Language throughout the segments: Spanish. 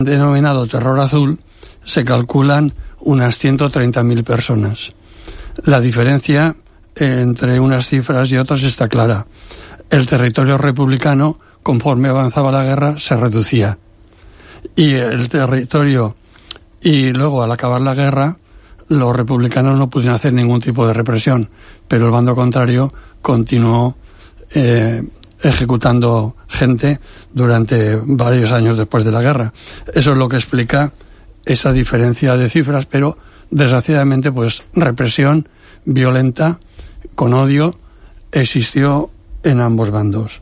denominado terror azul, se calculan unas 130.000 personas. La diferencia entre unas cifras y otras está clara. El territorio republicano, conforme avanzaba la guerra, se reducía. Y luego, al acabar la guerra, los republicanos no pudieron hacer ningún tipo de represión, pero el bando contrario continuó ejecutando gente durante varios años después de la guerra. Eso es lo que explica esa diferencia de cifras, pero desgraciadamente, pues, represión violenta, con odio, existió en ambos bandos.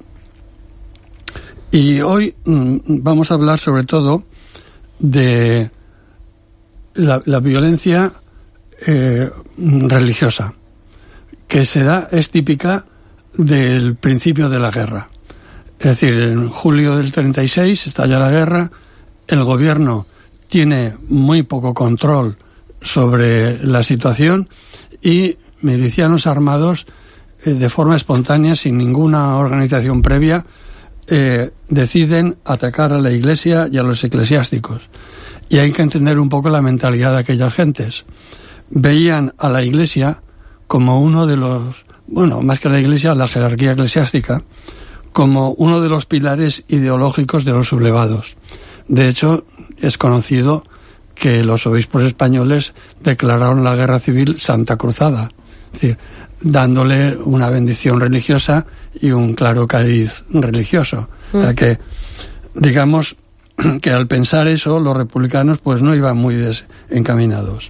Y hoy vamos a hablar sobre todo de la violencia religiosa, que es típica del principio de la guerra. Es decir, en julio del 36 estalla la guerra, el gobierno tiene muy poco control sobre la situación y milicianos armados, de forma espontánea, sin ninguna organización previa, deciden atacar a la Iglesia y a los eclesiásticos. Y hay que entender un poco la mentalidad de aquellas gentes. Veían a la Iglesia como uno de los, más que la Iglesia, la jerarquía eclesiástica, como uno de los pilares ideológicos de los sublevados. De hecho, es conocido que los obispos españoles declararon la guerra civil Santa Cruzada, es decir, dándole una bendición religiosa y un claro cariz religioso. O sea que, digamos, que al pensar eso, los republicanos pues no iban muy desencaminados.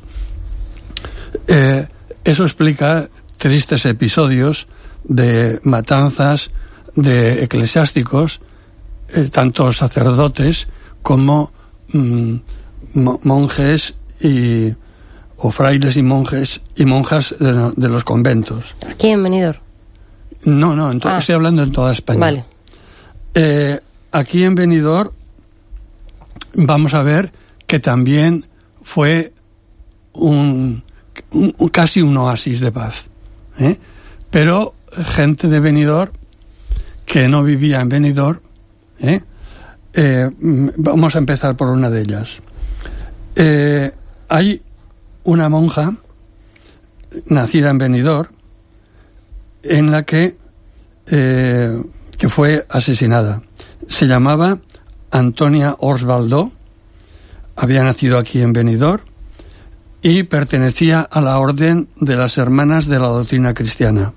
Eso explica tristes episodios de matanzas de eclesiásticos, tanto sacerdotes como monjes o frailes y monjes y monjas de los conventos. ¿Aquí en Benidorm? No, estoy hablando en toda España. Vale. Aquí en Benidorm vamos a ver que también fue casi un oasis de paz. Pero gente de Benidorm que no vivía en Benidorm, vamos a empezar por una de ellas. Hay una monja nacida en Benidorm en la que fue asesinada. Se llamaba Antonia Orsbaldó, había nacido aquí en Benidorm y pertenecía a la Orden de las Hermanas de la Doctrina Cristiana.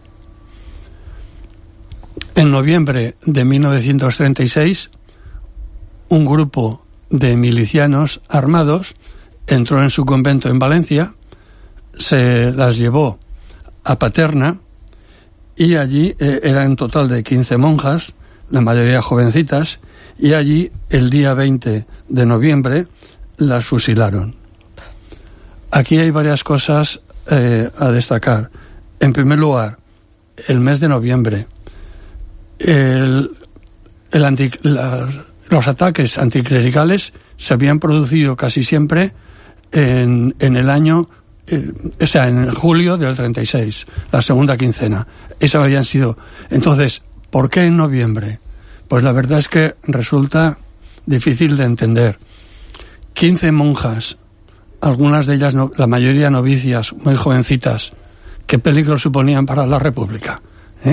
En noviembre de 1936, un grupo de milicianos armados entró en su convento en Valencia, se las llevó a Paterna y allí eran en total de 15 monjas, la mayoría jovencitas, y allí el día 20 de noviembre las fusilaron. Aquí hay varias cosas a destacar. En primer lugar, el mes de noviembre, los ataques anticlericales se habían producido casi siempre en el año, en julio del 36, la segunda quincena. Esas habían sido. Entonces, ¿por qué en noviembre? Pues la verdad es que resulta difícil de entender. 15 monjas, algunas de ellas, la mayoría novicias, muy jovencitas, ¿qué peligro suponían para la República?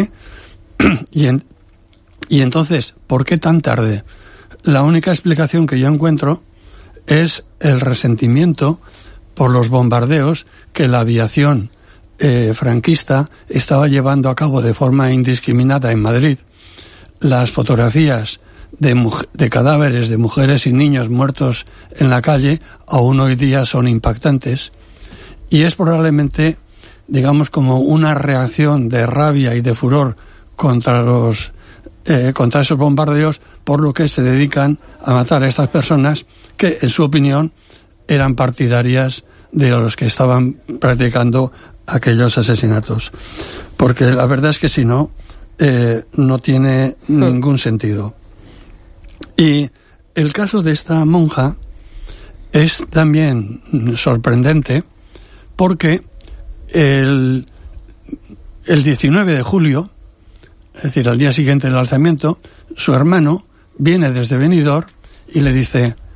Y entonces, ¿por qué tan tarde? La única explicación que yo encuentro es el resentimiento por los bombardeos que la aviación franquista estaba llevando a cabo de forma indiscriminada en Madrid. Las fotografías de cadáveres de mujeres y niños muertos en la calle aún hoy día son impactantes, y es probablemente, digamos, como una reacción de rabia y de furor contra esos bombardeos, por lo que se dedican a matar a estas personas que, en su opinión, eran partidarias de los que estaban practicando aquellos asesinatos. Porque la verdad es que si no, no tiene ningún sentido. Y el caso de esta monja es también sorprendente porque el 19 de julio, es decir, al día siguiente del alzamiento, su hermano viene desde Benidorm y le dice: